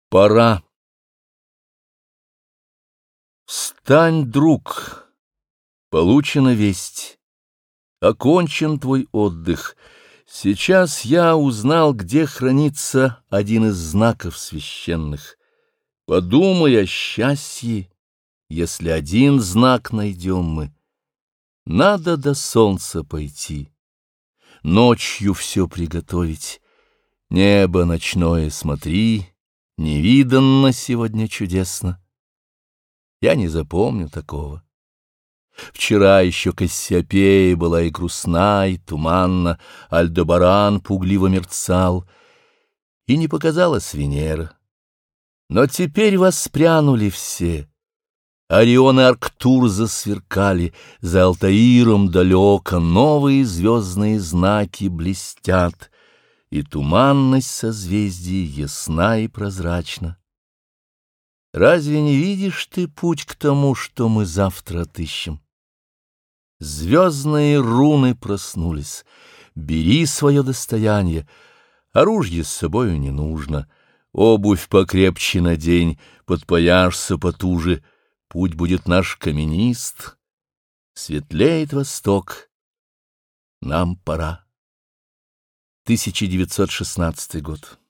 Пора. Встань, друг, получена весть, окончен твой отдых. Сейчас я узнал, где хранится один из знаков священных. Подумай о счастье, если один знак найдем мы. Надо до солнца пойти, ночью все приготовить. Небо ночное смотри, невиданно сегодня чудесно. Я не запомню такого. Вчера еще Кассиопея была и грустна, и туманна, Альдебаран пугливо мерцал, и не показалась Венера. Но теперь воспрянули все. Орион и Арктур засверкали, за Алтаиром далеко новые звездные знаки блестят, и туманность созвездий ясна и прозрачна. Разве не видишь ты путь к тому, что мы завтра отыщем? Звездные руны проснулись. Бери свое достояние. Оружие с собою не нужно. Обувь покрепче надень, подпояшься потуже. Путь будет наш каменист. Светлеет восток. Нам пора. 1916 год.